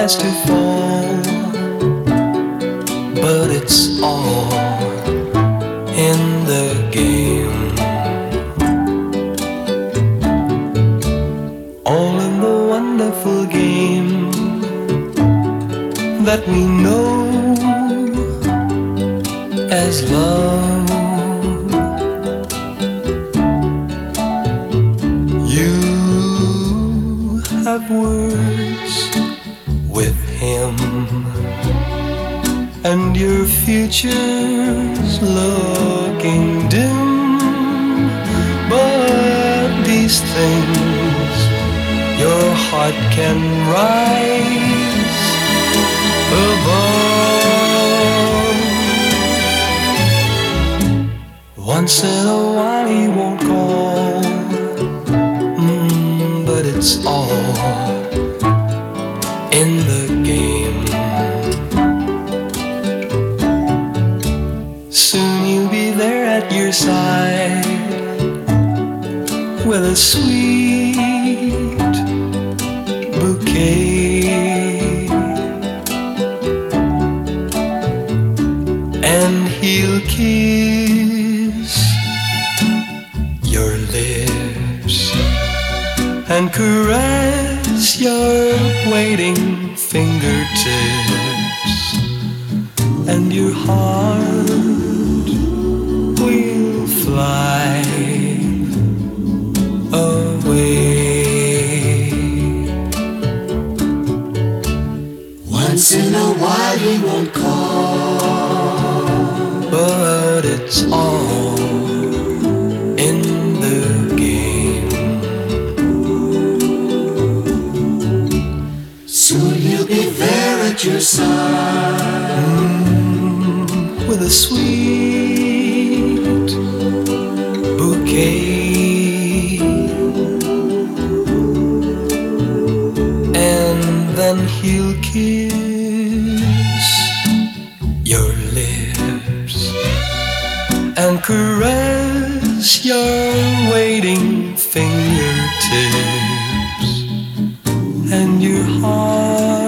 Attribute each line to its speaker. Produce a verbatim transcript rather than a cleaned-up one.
Speaker 1: has to fall, but it's all in the game. All in the wonderful game that we know as love. You have words with him, and your future's looking dim. But these things your heart can rise above. Once in a while he won't call, mm, but it's all in the game. Soon he'll be there at your side with a sweet bouquet, and he'll kiss your lips and caress your waiting fingertips, and your heart will fly away.
Speaker 2: Once in a while he won't call,
Speaker 1: but it's all in the game.
Speaker 2: Soon he'll be there at your side,
Speaker 1: mm, with a sweet bouquet, and then he'll kiss your lips and caress your waiting fingertips, and your heart